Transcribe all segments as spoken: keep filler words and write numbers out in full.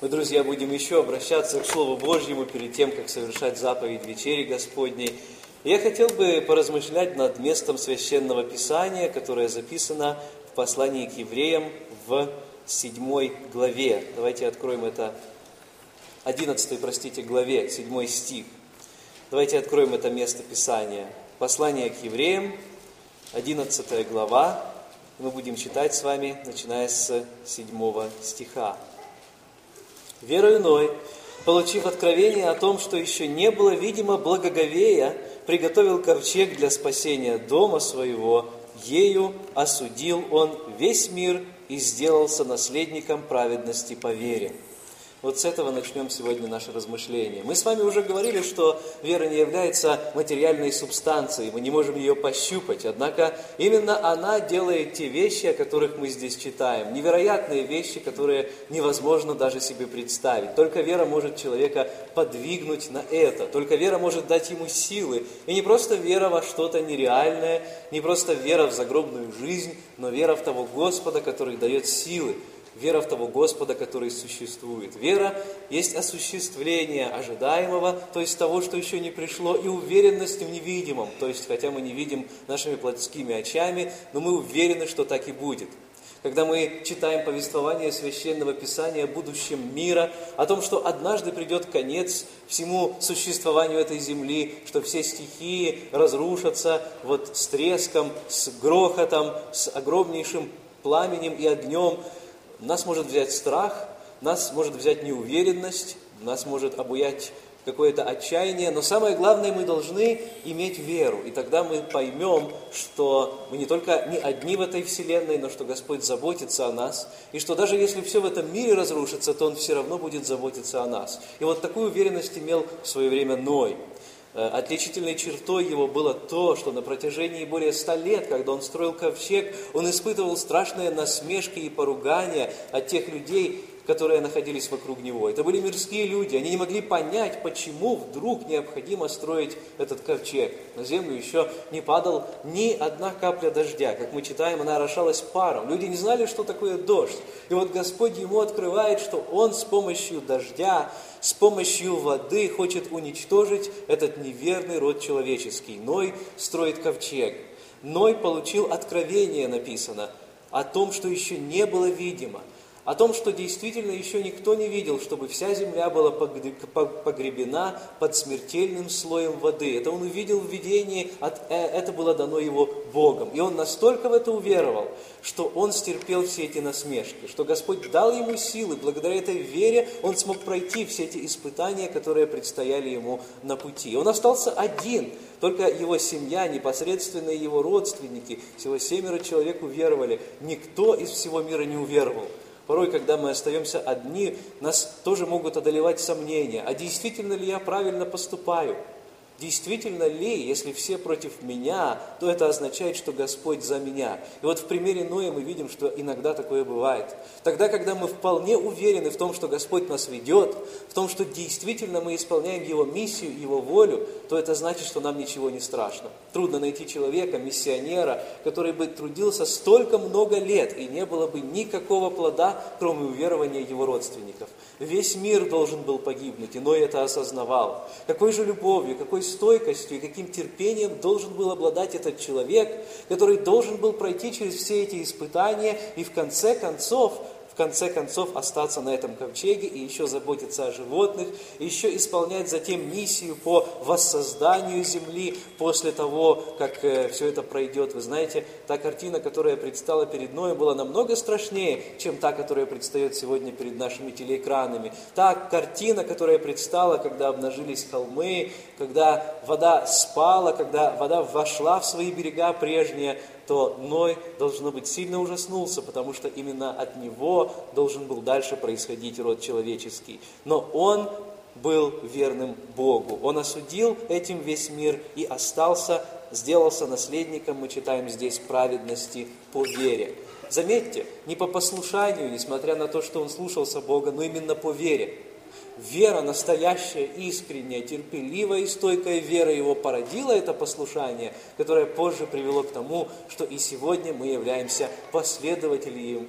Мы, друзья, будем еще обращаться к Слову Божьему перед тем, как совершать заповедь вечери Господней. Я хотел бы поразмышлять над местом Священного Писания, которое записано в послании к евреям в седьмой главе. Давайте откроем это, одиннадцатой, простите, главе, седьмой стих. Давайте откроем это место Писания. Послание к евреям, одиннадцатая глава. Мы будем читать с вами, начиная с седьмого стиха. «Верою Ной, получив откровение о том, что еще не было видимо благоговея, приготовил ковчег для спасения дома своего, ею осудил он весь мир и сделался наследником праведности по вере». Вот с этого начнем сегодня наше размышление. Мы с вами уже говорили, что вера не является материальной субстанцией, мы не можем ее пощупать. Однако именно она делает те вещи, о которых мы здесь читаем. Невероятные вещи, которые невозможно даже себе представить. Только вера может человека подвигнуть на это. Только вера может дать ему силы. И не просто вера во что-то нереальное, не просто вера в загробную жизнь, но вера в того Господа, который дает силы. Вера в того Господа, который существует. Вера есть осуществление ожидаемого, то есть того, что еще не пришло, и уверенность в невидимом, то есть, хотя мы не видим нашими плотскими очами, но мы уверены, что так и будет. Когда мы читаем повествование Священного Писания о будущем мира, о том, что однажды придет конец всему существованию этой земли, что все стихии разрушатся вот с треском, с грохотом, с огромнейшим пламенем и огнем, нас может взять страх, нас может взять неуверенность, нас может обуять какое-то отчаяние, но самое главное, мы должны иметь веру, и тогда мы поймем, что мы не только не одни в этой вселенной, но что Господь заботится о нас, и что даже если все в этом мире разрушится, то Он все равно будет заботиться о нас. И вот такую уверенность имел в свое время Ной. Отличительной чертой его было то, что на протяжении более ста лет, когда он строил ковчег, он испытывал страшные насмешки и поругания от тех людей, которые находились вокруг него. Это были мирские люди, они не могли понять, почему вдруг необходимо строить этот ковчег. На землю еще не падал ни одна капля дождя. Как мы читаем, она орошалась паром. Люди не знали, что такое дождь. И вот Господь ему открывает, что Он с помощью дождя, с помощью воды хочет уничтожить этот неверный род человеческий. Ной строит ковчег. Ной получил откровение, написано, о том, что еще не было видимо. О том, что действительно еще никто не видел, чтобы вся земля была погребена под смертельным слоем воды. Это он увидел в видении, это было дано его Богом. И он настолько в это уверовал, что он стерпел все эти насмешки, что Господь дал ему силы. Благодаря этой вере он смог пройти все эти испытания, которые предстояли ему на пути. Он остался один. Только его семья, непосредственно его родственники, всего семеро человек уверовали. Никто из всего мира не уверовал. Порой, когда мы остаемся одни, нас тоже могут одолевать сомнения. А действительно ли я правильно поступаю? Действительно ли, если все против меня, то это означает, что Господь за меня. И вот в примере Ноя мы видим, что иногда такое бывает. Тогда, когда мы вполне уверены в том, что Господь нас ведет, в том, что действительно мы исполняем Его миссию, Его волю, то это значит, что нам ничего не страшно. Трудно найти человека, миссионера, который бы трудился столько много лет, и не было бы никакого плода, кроме уверования его родственников. Весь мир должен был погибнуть, и Ной это осознавал. Какой же любовью, какой стойкостью и каким терпением должен был обладать этот человек, который должен был пройти через все эти испытания и в конце концов, в конце концов остаться на этом ковчеге и еще заботиться о животных, и еще исполнять затем миссию по воссозданию земли после того, как э, все это пройдет. Вы знаете, та картина, которая предстала перед Ноем, была намного страшнее, чем та, которая предстает сегодня перед нашими телеэкранами. Та картина, которая предстала, когда обнажились холмы, когда вода спала, когда вода вошла в свои берега прежние, то Ной, должно быть, сильно ужаснулся, потому что именно от него должен был дальше происходить род человеческий. Но он был верным Богу. Он осудил этим весь мир и остался, сделался наследником, мы читаем здесь, праведности по вере. Заметьте, не по послушанию, несмотря на то, что он слушался Бога, но именно по вере. Вера, настоящая, искренняя, терпеливая и стойкая вера его породила это послушание, которое позже привело к тому, что и сегодня мы являемся последователями,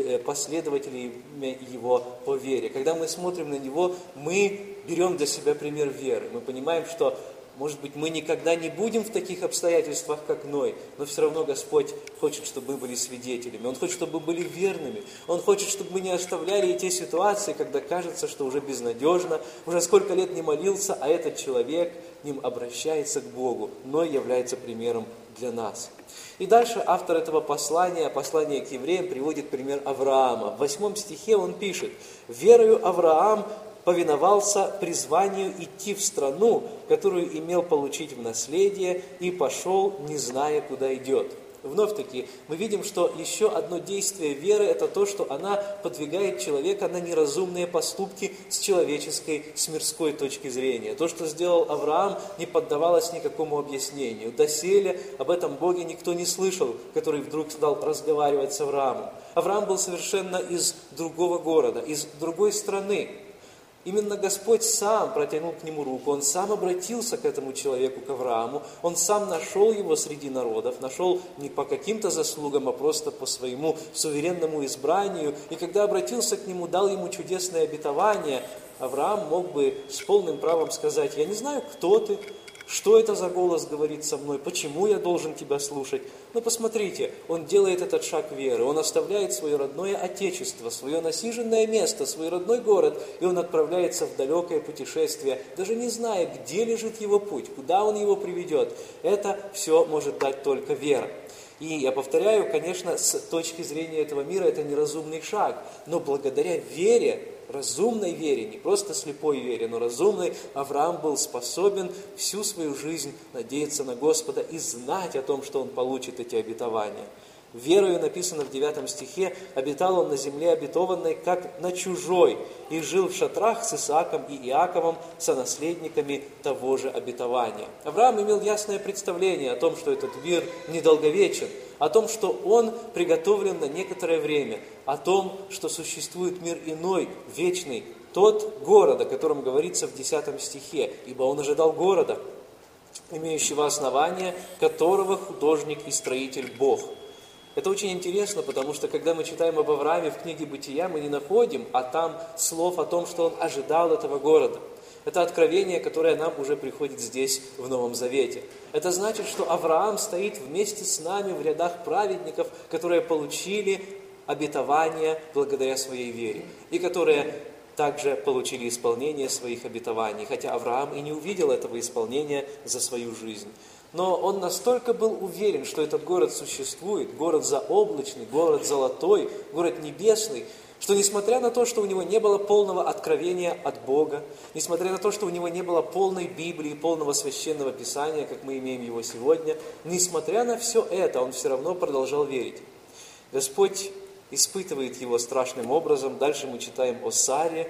последователями его по вере. Когда мы смотрим на него, мы берем для себя пример веры. Мы понимаем, что, может быть, мы никогда не будем в таких обстоятельствах, как Ной, но все равно Господь хочет, чтобы мы были свидетелями. Он хочет, чтобы мы были верными. Он хочет, чтобы мы не оставляли и те ситуации, когда кажется, что уже безнадежно, уже сколько лет не молился, а этот человек к ним обращается к Богу. Ной является примером для нас. И дальше автор этого послания, послания к евреям, приводит пример Авраама. В восьмом стихе он пишет: «Верою Авраам повиновался призванию идти в страну, которую имел получить в наследие, и пошел, не зная, куда идет». Вновь-таки мы видим, что еще одно действие веры – это то, что она подвигает человека на неразумные поступки с человеческой, с мирской точки зрения. То, что сделал Авраам, не поддавалось никакому объяснению. Доселе об этом Боге никто не слышал, который вдруг стал разговаривать с Авраамом. Авраам был совершенно из другого города, из другой страны. Именно Господь сам протянул к нему руку, Он сам обратился к этому человеку, к Аврааму, Он сам нашел его среди народов, нашел не по каким-то заслугам, а просто по своему суверенному избранию. И когда обратился к нему, дал ему чудесное обетование, Авраам мог бы с полным правом сказать: «Я не знаю, кто ты, что это за голос говорит со мной, почему я должен тебя слушать». Но посмотрите, он делает этот шаг веры, он оставляет свое родное отечество, свое насиженное место, свой родной город, и он отправляется в далекое путешествие, даже не зная, где лежит его путь, куда он его приведет. Это все может дать только вера. И я повторяю, конечно, с точки зрения этого мира это неразумный шаг, но благодаря вере, разумной вере, не просто слепой вере, но разумной, Авраам был способен всю свою жизнь надеяться на Господа и знать о том, что он получит эти обетования. Верою, написано в девятом стихе, обитал он на земле обетованной, как на чужой, и жил в шатрах с Исааком и Иаковом, сонаследниками того же обетования. Авраам имел ясное представление о том, что этот мир недолговечен, о том, что он приготовлен на некоторое время, о том, что существует мир иной, вечный, тот город, о котором говорится в десятом стихе, ибо он ожидал города, имеющего основание, которого художник и строитель Бог. Это очень интересно, потому что, когда мы читаем об Аврааме в книге «Бытия», мы не находим, а там слов о том, что он ожидал этого города. Это откровение, которое нам уже приходит здесь, в Новом Завете. Это значит, что Авраам стоит вместе с нами в рядах праведников, которые получили обетование благодаря своей вере, и которые также получили исполнение своих обетований, хотя Авраам и не увидел этого исполнения за свою жизнь. Но он настолько был уверен, что этот город существует, город заоблачный, город золотой, город небесный, что несмотря на то, что у него не было полного откровения от Бога, несмотря на то, что у него не было полной Библии, полного священного Писания, как мы имеем его сегодня, несмотря на все это, он все равно продолжал верить. Господь испытывает его страшным образом. Дальше мы читаем о Саре,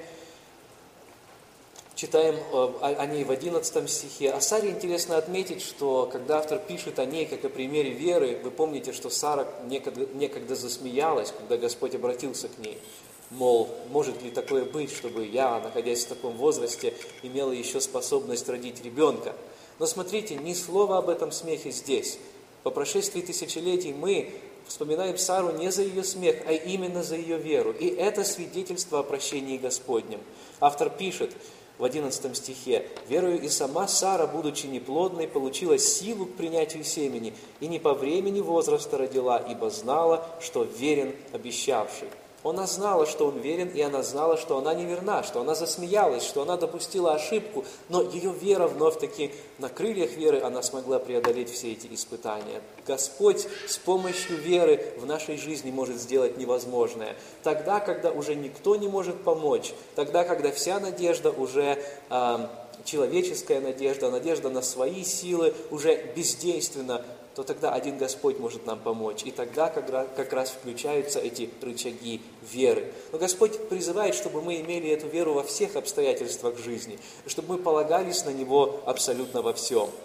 читаем о ней в одиннадцатом стихе. О Саре интересно отметить, что когда автор пишет о ней как о примере веры, вы помните, что Сара некогда, некогда засмеялась, когда Господь обратился к ней. Мол, может ли такое быть, чтобы я, находясь в таком возрасте, имела еще способность родить ребенка? Но смотрите, ни слова об этом смехе здесь. По прошествии тысячелетий мы вспоминаем Сару не за ее смех, а именно за ее веру. И это свидетельство о прощении Господнем. Автор пишет в одиннадцатом стихе: «Верою и сама Сара, будучи неплодной, получила силу к принятию семени, и не по времени возраста родила, ибо знала, что верен обещавший». Она знала, что он верен, и она знала, что она неверна, что она засмеялась, что она допустила ошибку, но ее вера вновь-таки, на крыльях веры она смогла преодолеть все эти испытания. Господь с помощью веры в нашей жизни может сделать невозможное. Тогда, когда уже никто не может помочь, тогда, когда вся надежда уже... Э, человеческая надежда, надежда на свои силы уже бездейственна, то тогда один Господь может нам помочь. И тогда как раз включаются эти рычаги веры. Но Господь призывает, чтобы мы имели эту веру во всех обстоятельствах жизни, чтобы мы полагались на Него абсолютно во всем.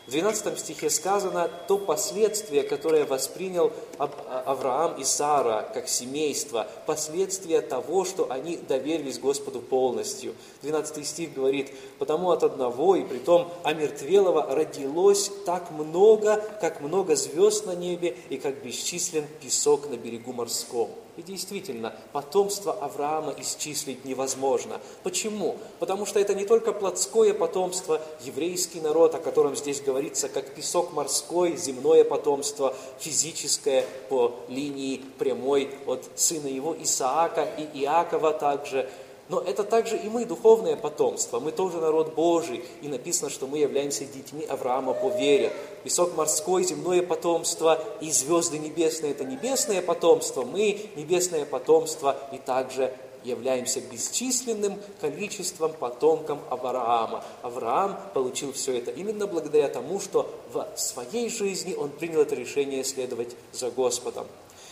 В двенадцатом стихе сказано то последствие, которое воспринял Авраам и Сара как семейство, последствия того, что они доверились Господу полностью. двенадцатый стих говорит: «Потому от одного, и притом омертвелого, родилось так много, как много звезд на небе, и как бесчислен песок на берегу морском». И действительно, потомство Авраама исчислить невозможно. Почему? Потому что это не только плотское потомство, еврейский народ, о котором здесь говорится, как песок морской, земное потомство, физическое по линии прямой от сына его Исаака и Иакова также. Но это также и мы, духовное потомство. Мы тоже народ Божий. И написано, что мы являемся детьми Авраама по вере. Песок морской, земное потомство и звезды небесные – это небесное потомство. Мы – небесное потомство и также являемся бесчисленным количеством потомком Авраама. Авраам получил все это именно благодаря тому, что в своей жизни он принял это решение следовать за Господом.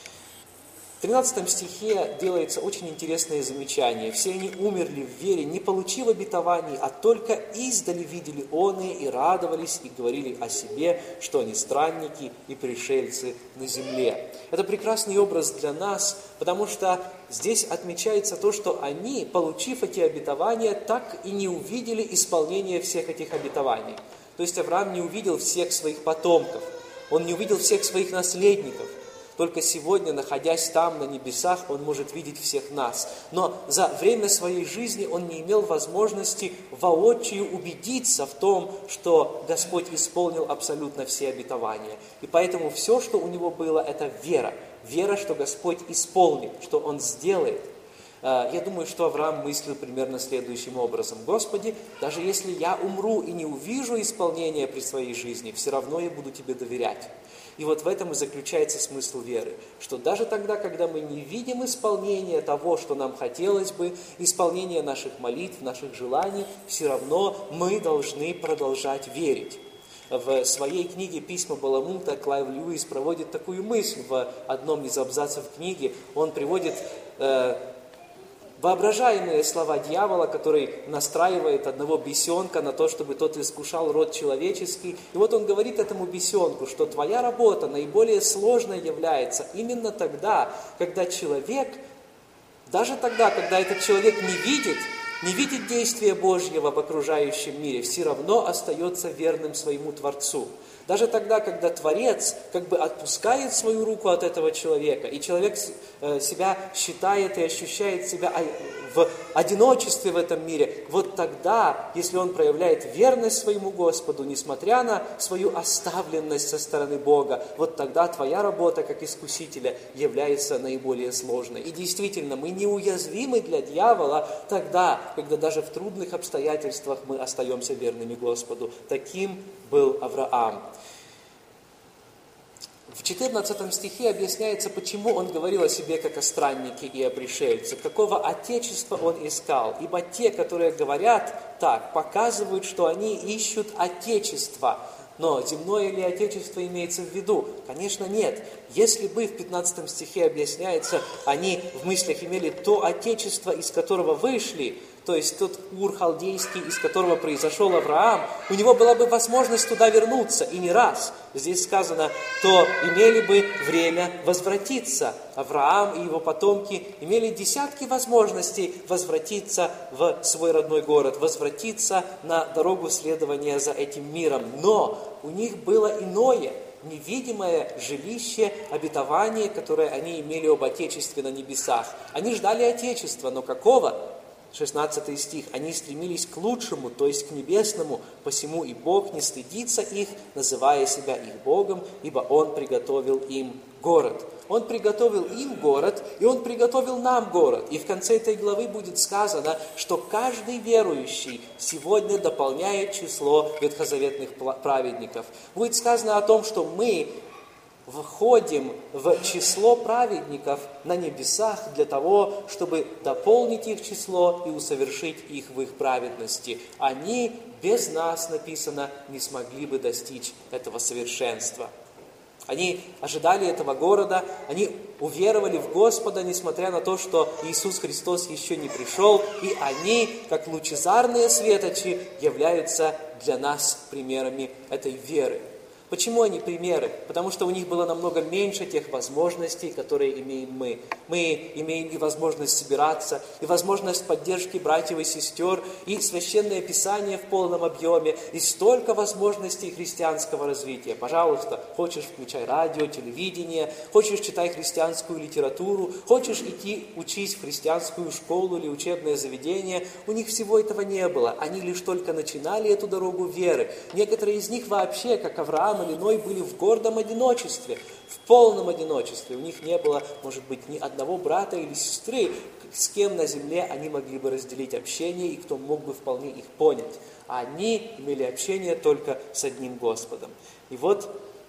В тринадцатом стихе делается очень интересное замечание. «Все они умерли в вере, не получив обетований, а только издали видели оные и радовались, и говорили о себе, что они странники и пришельцы на земле». Это прекрасный образ для нас, потому что здесь отмечается то, что они, получив эти обетования, так и не увидели исполнения всех этих обетований. То есть Авраам не увидел всех своих потомков, он не увидел всех своих наследников. Только сегодня, находясь там, на небесах, он может видеть всех нас. Но за время своей жизни он не имел возможности воочию убедиться в том, что Господь исполнил абсолютно все обетования. И поэтому все, что у него было, это вера. Вера, что Господь исполнит, что Он сделает. Я думаю, что Авраам мыслил примерно следующим образом: «Господи, даже если я умру и не увижу исполнения при своей жизни, все равно я буду Тебе доверять». И вот в этом и заключается смысл веры, что даже тогда, когда мы не видим исполнения того, что нам хотелось бы, исполнения наших молитв, наших желаний, все равно мы должны продолжать верить. В своей книге «Письма Баламута» Клайв Льюис проводит такую мысль в одном из абзацев книги. Он приводит э, воображаемые слова дьявола, который настраивает одного бесенка на то, чтобы тот искушал род человеческий. И вот он говорит этому бесенку, что твоя работа наиболее сложной является именно тогда, когда человек, даже тогда, когда этот человек не видит, не видит действия Божьего в окружающем мире, все равно остается верным своему Творцу. Даже тогда, когда Творец как бы отпускает свою руку от этого человека, и человек себя считает и ощущает себя в одиночестве в этом мире, вот тогда, если он проявляет верность своему Господу, несмотря на свою оставленность со стороны Бога, вот тогда твоя работа как искусителя является наиболее сложной. И действительно, мы неуязвимы для дьявола тогда, когда даже в трудных обстоятельствах мы остаемся верными Господу. Таким был Авраам. В четырнадцатом стихе объясняется, почему он говорил о себе как о страннике и о пришельце, какого отечества он искал. Ибо те, которые говорят так, показывают, что они ищут отечество. Но земное ли отечество имеется в виду? Конечно, нет. Если бы в пятнадцатом стихе объясняется, они в мыслях имели то отечество, из которого вышли, то есть тот Ур халдейский, из которого произошел Авраам, у него была бы возможность туда вернуться, и не раз. Здесь сказано, то имели бы время возвратиться. Авраам и его потомки имели десятки возможностей возвратиться в свой родной город, возвратиться на дорогу следования за этим миром. Но у них было иное, невидимое жилище, обетование, которое они имели об Отечестве на небесах. Они ждали Отечества, но какого? шестнадцатый стих. «Они стремились к лучшему, то есть к небесному, посему и Бог не стыдится их, называя себя их Богом, ибо Он приготовил им город». Он приготовил им город, и Он приготовил нам город. И в конце этой главы будет сказано, что каждый верующий сегодня дополняет число ветхозаветных праведников. Будет сказано о том, что мы входим в число праведников на небесах для того, чтобы дополнить их число и усовершить их в их праведности. Они без нас, написано, не смогли бы достичь этого совершенства. Они ожидали этого города, они уверовали в Господа, несмотря на то, что Иисус Христос еще не пришел, и они, как лучезарные светочи, являются для нас примерами этой веры. Почему они примеры? Потому что у них было намного меньше тех возможностей, которые имеем мы. Мы имеем и возможность собираться, и возможность поддержки братьев и сестер, и священное писание в полном объеме, и столько возможностей христианского развития. Пожалуйста, хочешь, включай радио, телевидение, хочешь, читай христианскую литературу, хочешь идти учись в христианскую школу или учебное заведение. У них всего этого не было. Они лишь только начинали эту дорогу веры. Некоторые из них вообще, как Авраам или Ной, были в гордом одиночестве, в полном одиночестве. У них не было, может быть, ни одного брата или сестры, с кем на земле они могли бы разделить общение и кто мог бы вполне их понять. А они имели общение только с одним Господом. И вот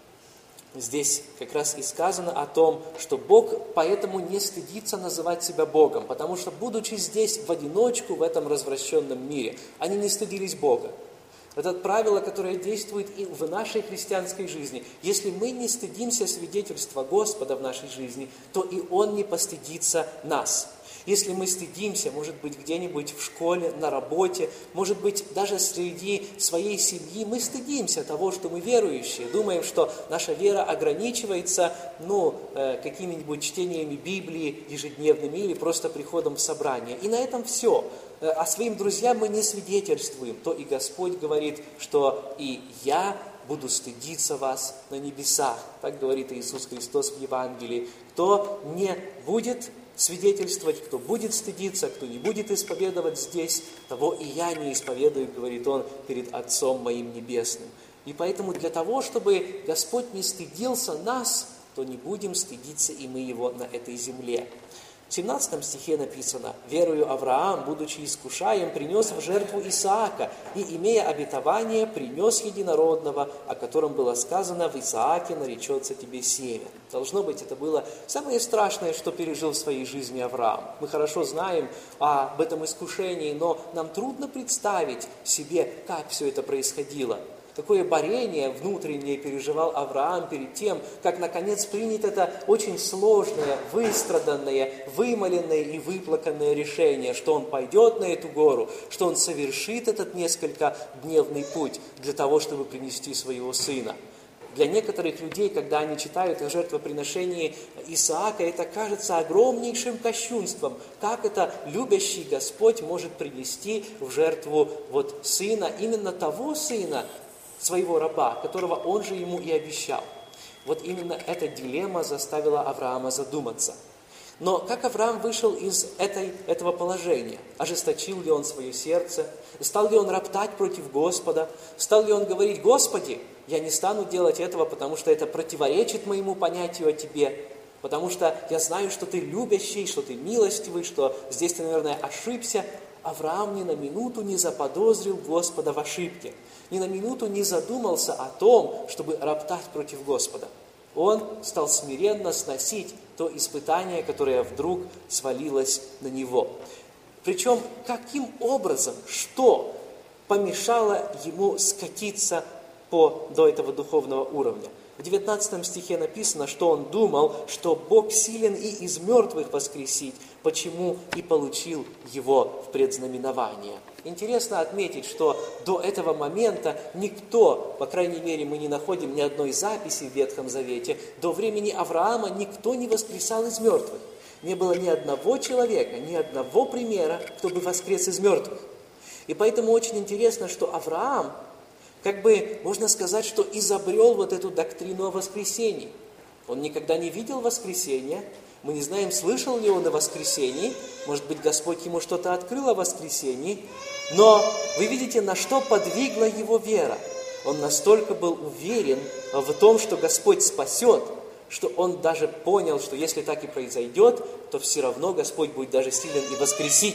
здесь как раз и сказано о том, что Бог поэтому не стыдится называть себя Богом, потому что, будучи здесь в одиночку, в этом развращенном мире, они не стыдились Бога. Это правило, которое действует и в нашей христианской жизни. Если мы не стыдимся свидетельства Господа в нашей жизни, то и Он не постыдится нас. Если мы стыдимся, может быть, где-нибудь в школе, на работе, может быть, даже среди своей семьи, мы стыдимся того, что мы верующие, думаем, что наша вера ограничивается, ну, э, какими-нибудь чтениями Библии ежедневными или просто приходом в собрание. И на этом все. А своим друзьям мы не свидетельствуем, то и Господь говорит, что и я буду стыдиться вас на небесах. Так говорит Иисус Христос в Евангелии. Кто не будет свидетельствовать, кто будет стыдиться, кто не будет исповедовать здесь, того и я не исповедую, говорит Он, перед Отцом моим Небесным. И поэтому для того, чтобы Господь не стыдился нас, то не будем стыдиться и мы Его на этой земле. В семнадцатом стихе написано: «Верою Авраам, будучи искушаем, принес в жертву Исаака, и, имея обетование, принес единородного, о котором было сказано: в Исааке наречется тебе семя». Должно быть, это было самое страшное, что пережил в своей жизни Авраам. Мы хорошо знаем об этом искушении, но нам трудно представить себе, как все это происходило. Какое борение внутреннее переживал Авраам перед тем, как, наконец, принято это очень сложное, выстраданное, вымоленное и выплаканное решение, что он пойдет на эту гору, что он совершит этот несколькодневный путь для того, чтобы принести своего сына. Для некоторых людей, когда они читают о жертвоприношении Исаака, это кажется огромнейшим кощунством. Как это любящий Господь может принести в жертву вот сына, именно того сына, своего раба, которого он же ему и обещал. Вот именно эта дилемма заставила Авраама задуматься. Но как Авраам вышел из этой, этого положения? Ожесточил ли он свое сердце? Стал ли он роптать против Господа? Стал ли он говорить: «Господи, я не стану делать этого, потому что это противоречит моему понятию о Тебе, потому что я знаю, что Ты любящий, что Ты милостивый, что здесь Ты, наверное, ошибся». Авраам ни на минуту не заподозрил Господа в ошибке, ни на минуту не задумался о том, чтобы роптать против Господа. Он стал смиренно сносить то испытание, которое вдруг свалилось на него. Причем, каким образом, что помешало ему скатиться по, до этого духовного уровня? В девятнадцатом стихе написано, что он думал, что Бог силен и из мертвых воскресить, почему и получил его в предзнаменование. Интересно отметить, что до этого момента никто, по крайней мере, мы не находим ни одной записи в Ветхом Завете, до времени Авраама никто не воскресал из мертвых. Не было ни одного человека, ни одного примера, кто бы воскрес из мертвых. И поэтому очень интересно, что Авраам, как бы можно сказать, что изобрел вот эту доктрину о воскресении. Он никогда не видел воскресения. Мы не знаем, слышал ли он о воскресении. Может быть, Господь ему что-то открыл о воскресении. Но вы видите, на что подвигла его вера. Он настолько был уверен в том, что Господь спасет, что он даже понял, что если так и произойдет, то все равно Господь будет даже силен и воскресить.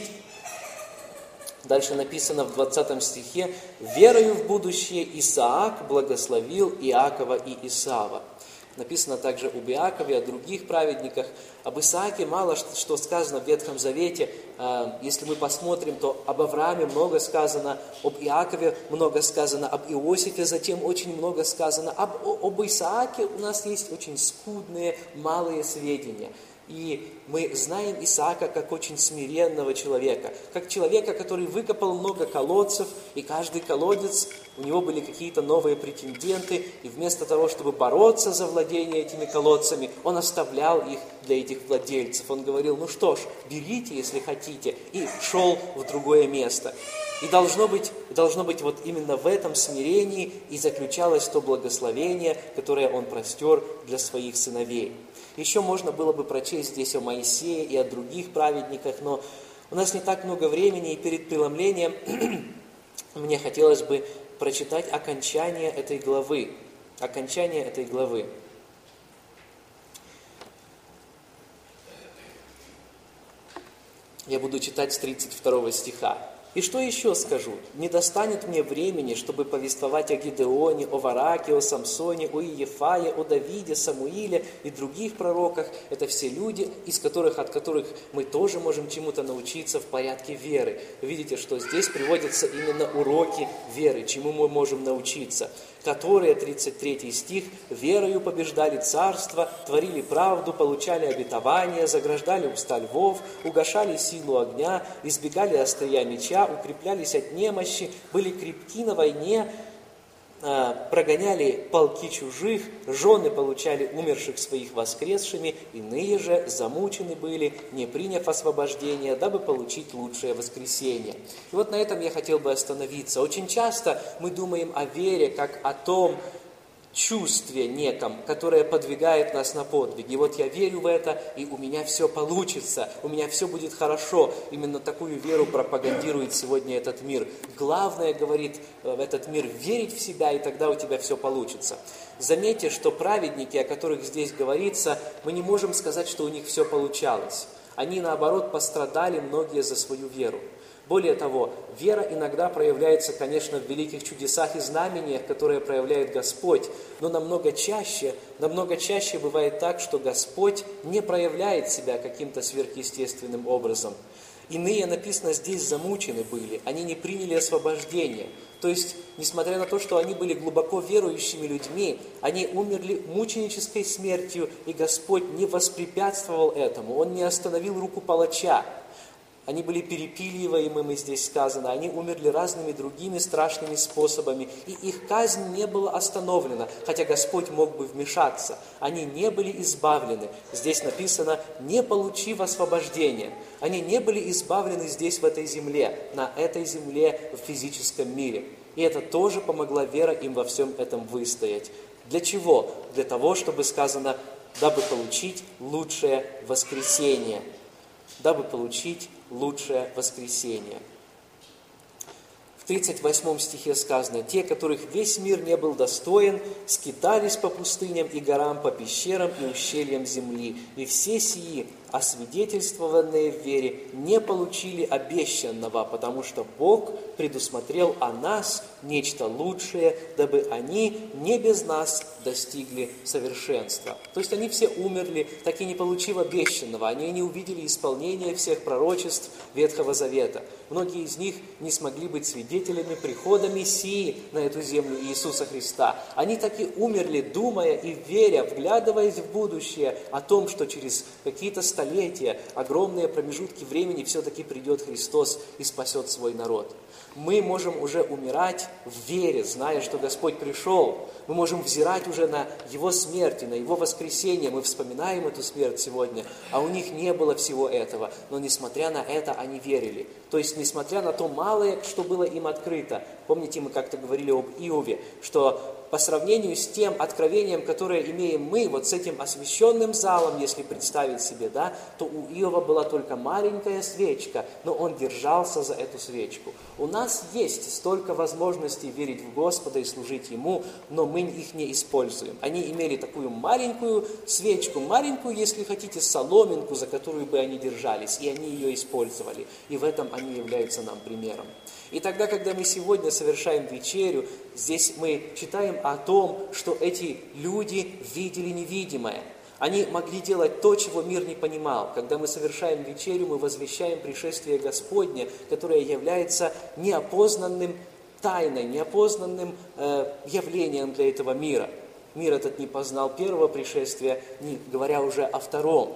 Дальше написано в двадцатом стихе: «Верою в будущее Исаак благословил Иакова и Исава». Написано также об Иакове, о других праведниках. Об Исааке мало что сказано в Ветхом Завете. Если мы посмотрим, то об Аврааме много сказано, об Иакове много сказано, об Иосифе затем очень много сказано. Об, об Исааке у нас есть очень скудные, малые сведения. И мы знаем Исаака как очень смиренного человека, как человека, который выкопал много колодцев, и каждый колодец у него были какие-то новые претенденты, и вместо того, чтобы бороться за владение этими колодцами, он оставлял их для этих владельцев. Он говорил: ну что ж, берите, если хотите, и шел в другое место. И должно быть, должно быть вот именно в этом смирении и заключалось то благословение, которое он простер для своих сыновей. Еще можно было бы прочесть здесь о Моисее и о других праведниках, но у нас не так много времени, и перед преломлением мне хотелось бы прочитать окончание этой главы. Окончание этой главы. Я буду читать с тридцать второго стиха. «И что еще скажу? Не достанет мне времени, чтобы повествовать о Гидеоне, о Вараке, о Самсоне, о Иефае, о Давиде, Самуиле и других пророках. Это все люди, из которых, от которых мы тоже можем чему-то научиться в порядке веры». Видите, что здесь приводятся именно уроки веры, чему мы можем научиться. Которые, тридцать третий стих, «верою побеждали царство, творили правду, получали обетование, заграждали уста львов, угашали силу огня, избегали острия меча, укреплялись от немощи, были крепки на войне, прогоняли полки чужих, жены получали умерших своих воскресшими, иные же замучены были, не приняв освобождения, дабы получить лучшее воскресение». И вот на этом я хотел бы остановиться. Очень часто мы думаем о вере как о том чувстве неком, которое подвигает нас на подвиг. И вот я верю в это, и у меня все получится, у меня все будет хорошо. Именно такую веру пропагандирует сегодня этот мир. Главное, говорит в этот мир, верить в себя, и тогда у тебя все получится. Заметьте, что праведники, о которых здесь говорится, мы не можем сказать, что у них все получалось. Они, наоборот, пострадали многие за свою веру. Более того, вера иногда проявляется, конечно, в великих чудесах и знамениях, которые проявляет Господь, но намного чаще, намного чаще бывает так, что Господь не проявляет себя каким-то сверхъестественным образом. Иные, написано, здесь замучены были, они не приняли освобождение. То есть, несмотря на то, что они были глубоко верующими людьми, они умерли мученической смертью, и Господь не воспрепятствовал этому, Он не остановил руку палача. Они были перепиливаемыми, здесь сказано, они умерли разными другими страшными способами, и их казнь не была остановлена, хотя Господь мог бы вмешаться. Они не были избавлены. Здесь написано, не получив освобождения. Они не были избавлены здесь, в этой земле, на этой земле, в физическом мире. И это тоже помогла вера им во всем этом выстоять. Для чего? Для того, чтобы сказано, дабы получить лучшее воскресение. Дабы получить лучшее воскресение. В тридцать восьмом стихе сказано: «Те, которых весь мир не был достоин, скитались по пустыням и горам, по пещерам и ущельям земли, и все сии, освидетельствованные в вере, не получили обещанного, потому что Бог предусмотрел о нас нечто лучшее, дабы они не без нас достигли совершенства». То есть они все умерли, так и не получив обещанного. Они не увидели исполнения всех пророчеств Ветхого Завета. Многие из них не смогли быть свидетелями прихода Мессии на эту землю Иисуса Христа. Они так и умерли, думая и веря, вглядываясь в будущее, о том, что через какие-то столетия, огромные промежутки времени все-таки придет Христос и спасет свой народ. Мы можем уже умирать в вере, зная, что Господь пришел. Мы можем взирать уже на Его смерть, на Его воскресение. Мы вспоминаем эту смерть сегодня, а у них не было всего этого. Но несмотря на это, они верили. То есть, несмотря на то малое, что было им открыто. Помните, мы как-то говорили об Иове, что по сравнению с тем откровением, которое имеем мы, вот с этим освященным залом, если представить себе, да, то у Иова была только маленькая свечка, но он держался за эту свечку. У нас есть столько возможностей верить в Господа и служить Ему, но мы их не используем. Они имели такую маленькую свечку, маленькую, если хотите, соломинку, за которую бы они держались, и они ее использовали. И в этом они являются нам примером. И тогда, когда мы сегодня совершаем вечерю, здесь мы читаем о том, что эти люди видели невидимое. Они могли делать то, чего мир не понимал. Когда мы совершаем вечерю, мы возвещаем пришествие Господне, которое является неопознанным тайной, неопознанным э, явлением для этого мира. Мир этот не познал первого пришествия, не говоря уже о втором.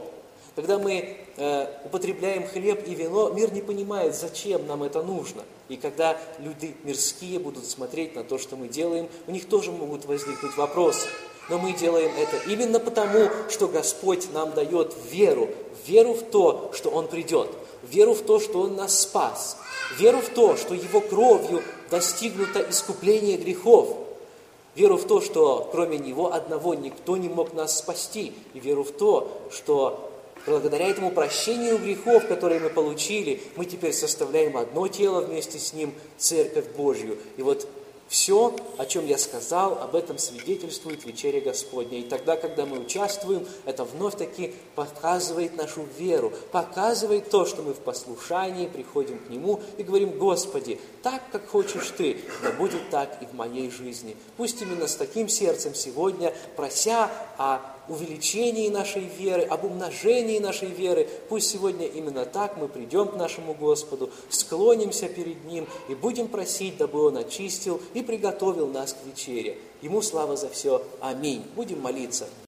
Когда мы э, употребляем хлеб и вино, мир не понимает, зачем нам это нужно. И когда люди мирские будут смотреть на то, что мы делаем, у них тоже могут возникнуть вопросы. Но мы делаем это именно потому, что Господь нам дает веру. Веру в то, что Он придет. Веру в то, что Он нас спас. Веру в то, что Его кровью достигнуто искупление грехов. Веру в то, что кроме Него одного никто не мог нас спасти. И веру в то, что благодаря этому прощению грехов, которые мы получили, мы теперь составляем одно тело вместе с Ним, Церковь Божью. И вот все, о чем я сказал, об этом свидетельствует вечеря Господня. И тогда, когда мы участвуем, это вновь-таки показывает нашу веру, показывает то, что мы в послушании приходим к Нему и говорим: Господи, так, как хочешь Ты, да будет так и в моей жизни. Пусть именно с таким сердцем сегодня, прося о увеличении нашей веры, об умножении нашей веры, пусть сегодня именно так мы придем к нашему Господу, склонимся перед Ним и будем просить, дабы Он очистил и приготовил нас к вечере. Ему слава за все. Аминь. Будем молиться.